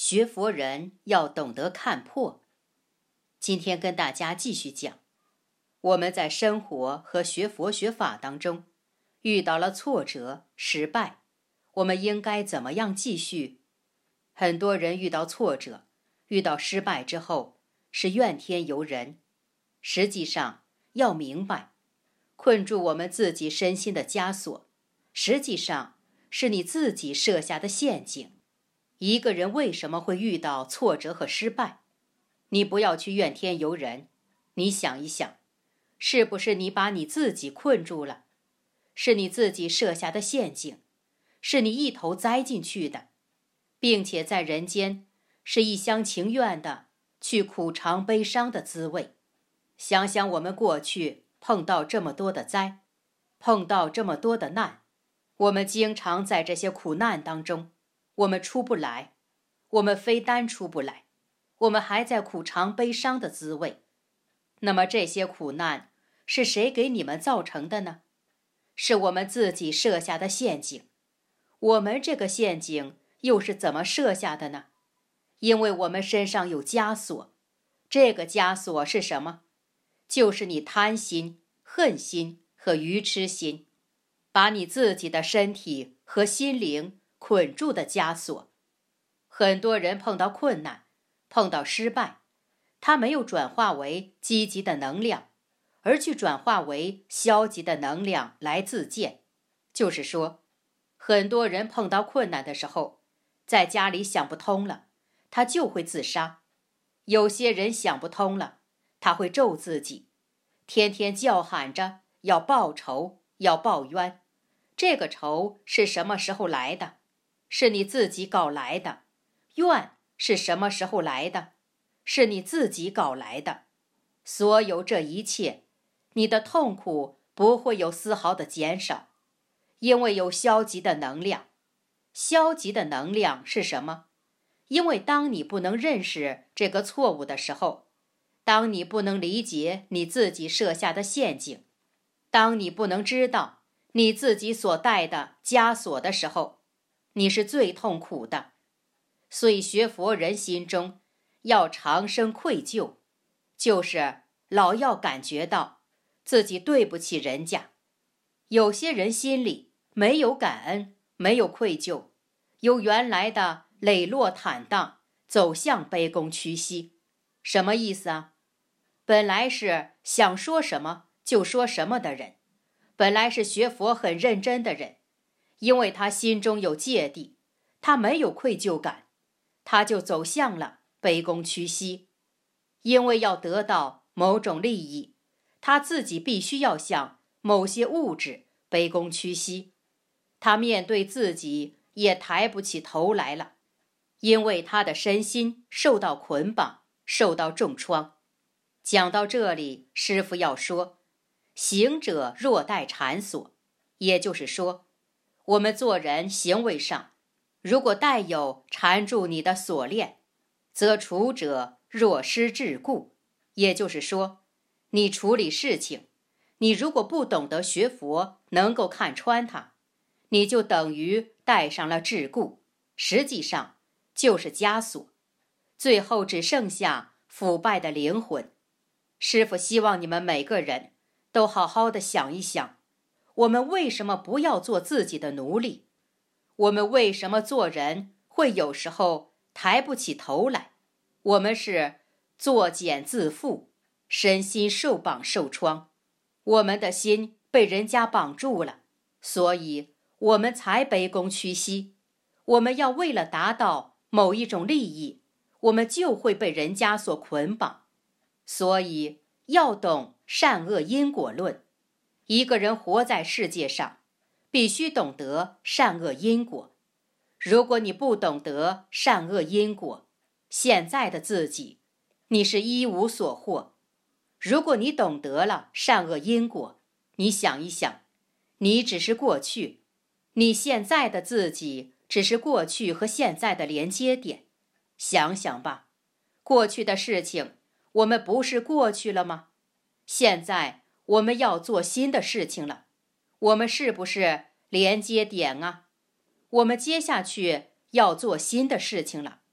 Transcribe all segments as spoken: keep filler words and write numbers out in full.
学佛人要懂得看破。今天跟大家继续讲，我们在生活和学佛学法当中遇到了挫折、失败，我们应该怎么样继续？很多人遇到挫折、遇到失败之后是怨天尤人，实际上要明白，困住我们自己身心的枷锁，实际上是你自己设下的陷阱。一个人为什么会遇到挫折和失败？你不要去怨天尤人，你想一想，是不是你把你自己困住了？是你自己设下的陷阱，是你一头栽进去的，并且在人间是一厢情愿的去苦尝悲伤的滋味。想想我们过去碰到这么多的灾，碰到这么多的难，我们经常在这些苦难当中，我们出不来，我们非单出不来，我们还在苦尝悲伤的滋味。那么这些苦难是谁给你们造成的呢？是我们自己设下的陷阱。我们这个陷阱又是怎么设下的呢？因为我们身上有枷锁。这个枷锁是什么？就是你贪心、恨心和愚痴心，把你自己的身体和心灵捆住的枷锁。很多人碰到困难，碰到失败，他没有转化为积极的能量，而去转化为消极的能量来自荐。就是说，很多人碰到困难的时候，在家里想不通了，他就会自杀。有些人想不通了，他会咒自己，天天叫喊着要报仇，要报冤。这个仇是什么时候来的？是你自己搞来的。怨是什么时候来的？是你自己搞来的。所有这一切，你的痛苦不会有丝毫的减少，因为有消极的能量。消极的能量是什么？因为当你不能认识这个错误的时候，当你不能理解你自己设下的陷阱，当你不能知道你自己所带的枷锁的时候，你是最痛苦的。所以学佛人心中要常生愧疚，就是老要感觉到自己对不起人家。有些人心里没有感恩，没有愧疚，由原来的磊落坦荡走向卑躬屈膝。什么意思啊？本来是想说什么就说什么的人，本来是学佛很认真的人，因为他心中有芥蒂，他没有愧疚感，他就走向了卑躬屈膝。因为要得到某种利益，他自己必须要向某些物质卑躬屈膝，他面对自己也抬不起头来了，因为他的身心受到捆绑，受到重创。讲到这里，师父要说，行者若带缠锁，也就是说，我们做人行为上，如果带有缠住你的锁链，则处者若失桎梏。也就是说，你处理事情，你如果不懂得学佛，能够看穿它，你就等于带上了桎梏，实际上就是枷锁，最后只剩下腐败的灵魂。师父希望你们每个人都好好的想一想，我们为什么不要做自己的奴隶？我们为什么做人会有时候抬不起头来？我们是作茧自缚，身心受绑受创，我们的心被人家绑住了，所以我们才卑躬屈膝。我们要为了达到某一种利益，我们就会被人家所捆绑。所以要懂善恶因果论。一个人活在世界上，必须懂得善恶因果。如果你不懂得善恶因果，现在的自己，你是一无所获。如果你懂得了善恶因果，你想一想，你只是过去，你现在的自己只是过去和现在的连接点。想想吧，过去的事情我们不是过去了吗？现在我们要做新的事情了，我们是不是连接点啊？我们接下去要做新的事情了，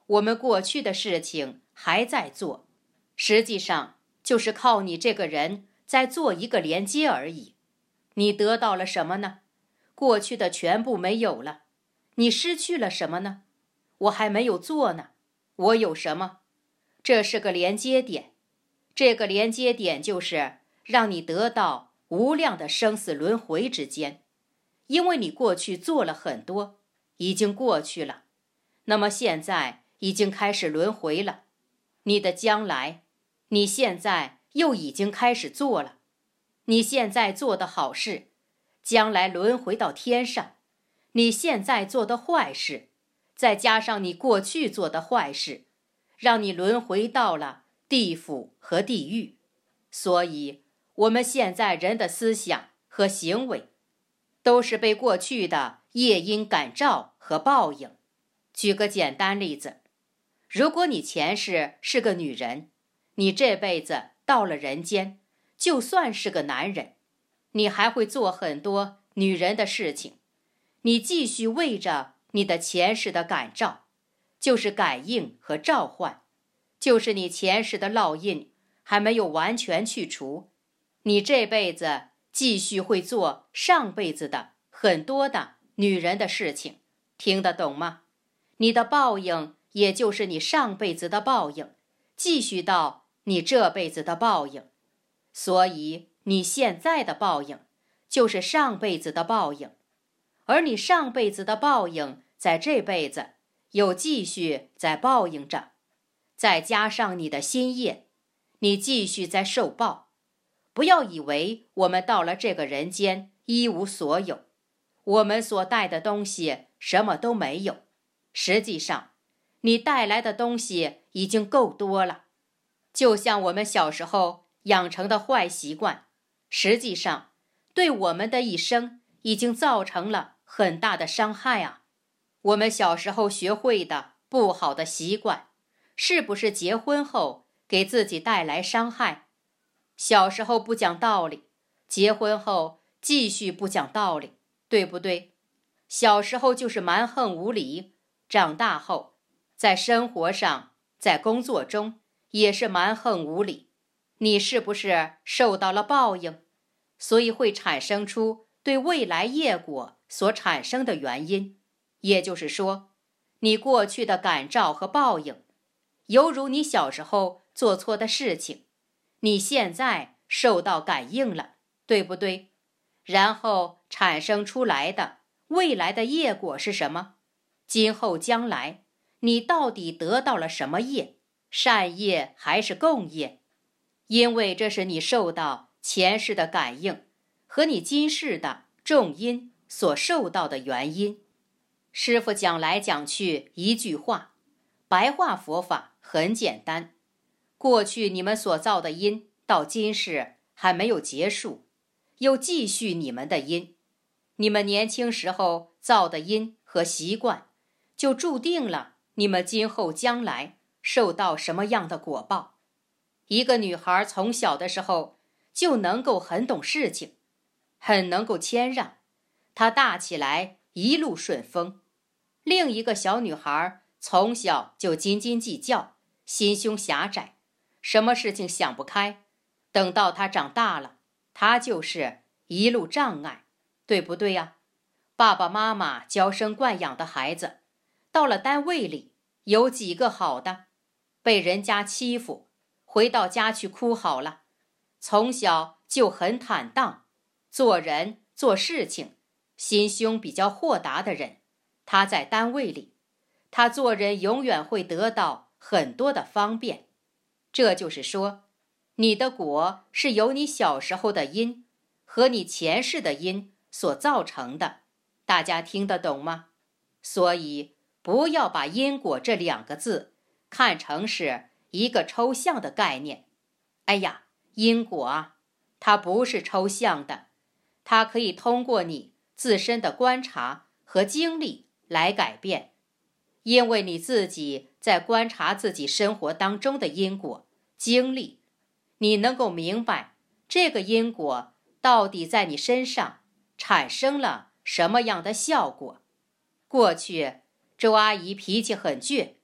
我们过去的事情还在做，实际上就是靠你这个人在做一个连接而已。你得到了什么呢？过去的全部没有了。你失去了什么呢？我还没有做呢。我有什么？这是个连接点。这个连接点就是让你得到无量的生死轮回之间，因为你过去做了很多，已经过去了，那么现在已经开始轮回了。你的将来，你现在又已经开始做了。你现在做的好事，将来轮回到天上；你现在做的坏事，再加上你过去做的坏事，让你轮回到了地府和地狱。所以我们现在人的思想和行为都是被过去的业因感召和报应。举个简单例子，如果你前世是个女人，你这辈子到了人间，就算是个男人，你还会做很多女人的事情。你继续为着你的前世的感召，就是感应和召唤，就是你前世的烙印还没有完全去除，你这辈子继续会做上辈子的很多的女人的事情。听得懂吗？你的报应也就是你上辈子的报应，继续到你这辈子的报应。所以你现在的报应就是上辈子的报应，而你上辈子的报应在这辈子又继续在报应着，再加上你的心业，你继续在受报。不要以为我们到了这个人间一无所有，我们所带的东西什么都没有。实际上你带来的东西已经够多了。就像我们小时候养成的坏习惯，实际上对我们的一生已经造成了很大的伤害啊。我们小时候学会的不好的习惯，是不是结婚后给自己带来伤害？小时候不讲道理，结婚后继续不讲道理，对不对？小时候就是蛮横无理，长大后在生活上，在工作中也是蛮横无理。你是不是受到了报应？所以会产生出对未来业果所产生的原因。也就是说，你过去的感召和报应，犹如你小时候做错的事情，你现在受到感应了，对不对？然后产生出来的未来的业果是什么？今后将来你到底得到了什么业？善业还是共业？因为这是你受到前世的感应和你今世的重因所受到的原因。师父讲来讲去一句话，白话佛法很简单。过去你们所造的因到今世还没有结束，又继续你们的因。你们年轻时候造的因和习惯，就注定了你们今后将来受到什么样的果报。一个女孩从小的时候就能够很懂事情，很能够谦让，她大起来一路顺风。另一个小女孩从小就斤斤计较，心胸狭窄，什么事情想不开，等到她长大了，她就是一路障碍，对不对呀？爸爸妈妈娇生惯养的孩子，到了单位里有几个好的？被人家欺负，回到家去哭好了。从小就很坦荡，做人做事情心胸比较豁达的人，他在单位里，他做人永远会得到很多的方便。这就是说，你的果是由你小时候的因和你前世的因所造成的，大家听得懂吗？所以不要把因果这两个字看成是一个抽象的概念。哎呀，因果啊，它不是抽象的，它可以通过你自身的观察和经历来改变。因为你自己在观察自己生活当中的因果经历，你能够明白这个因果到底在你身上产生了什么样的效果。过去周阿姨脾气很倔，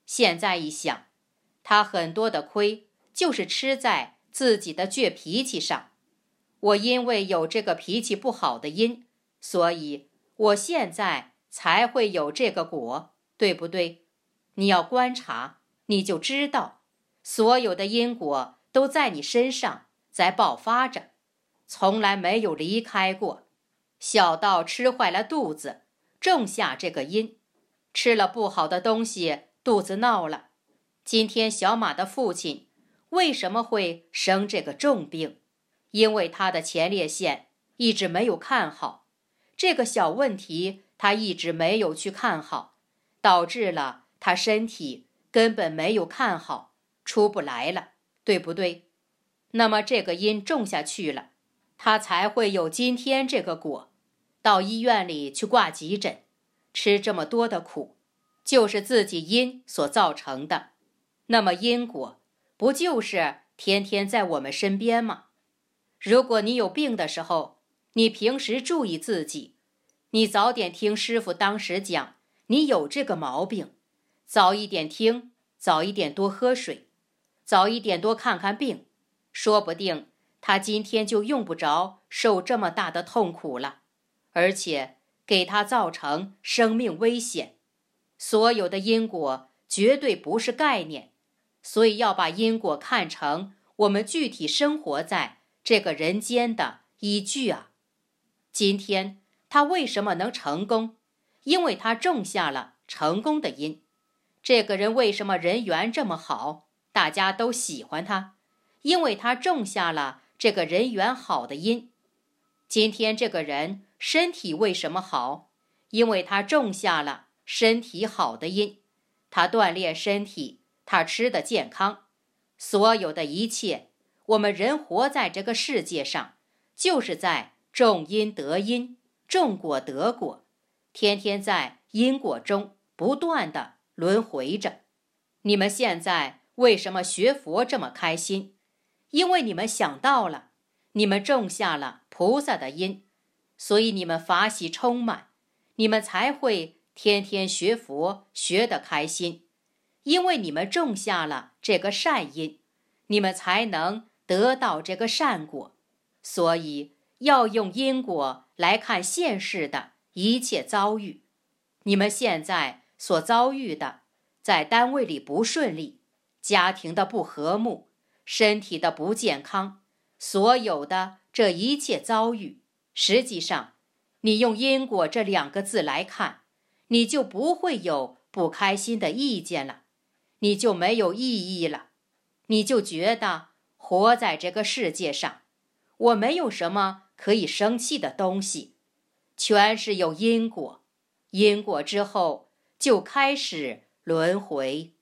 现在一想，他很多的亏就是吃在自己的倔脾气上。我因为有这个脾气不好的因，所以我现在才会有这个果，对不对？你要观察，你就知道，所有的因果都在你身上在爆发着，从来没有离开过。小到吃坏了肚子，种下这个因，吃了不好的东西，肚子闹了。今天小马的父亲为什么会生这个重病？因为他的前列腺一直没有看好，这个小问题他一直没有去看好，导致了他身体根本没有看好，出不来了，对不对？那么这个因种下去了，他才会有今天这个果。到医院里去挂急诊，吃这么多的苦，就是自己因所造成的。那么因果不就是天天在我们身边吗？如果你有病的时候，你平时注意自己，你早点听师傅当时讲你有这个毛病，早一点听，早一点多喝水，早一点多看看病，说不定他今天就用不着受这么大的痛苦了，而且给他造成生命危险。所有的因果绝对不是概念，所以要把因果看成我们具体生活在这个人间的依据啊。今天他为什么能成功？因为他种下了成功的因。这个人为什么人缘这么好，大家都喜欢他？因为他种下了这个人缘好的因。今天这个人身体为什么好？因为他种下了身体好的因。他锻炼身体，他吃的健康。所有的一切，我们人活在这个世界上，就是在种因得因，种果得果，天天在因果中不断的轮回着。你们现在为什么学佛这么开心？因为你们想到了，你们种下了菩萨的因，所以你们法喜充满，你们才会天天学佛学得开心。因为你们种下了这个善因，你们才能得到这个善果。所以要用因果来看现世的一切遭遇。你们现在所遭遇的，在单位里不顺利，家庭的不和睦，身体的不健康，所有的这一切遭遇，实际上你用因果这两个字来看，你就不会有不开心的意见了，你就没有意义了，你就觉得活在这个世界上，我没有什么可以生气的东西，全是有因果，因果之后就开始轮回。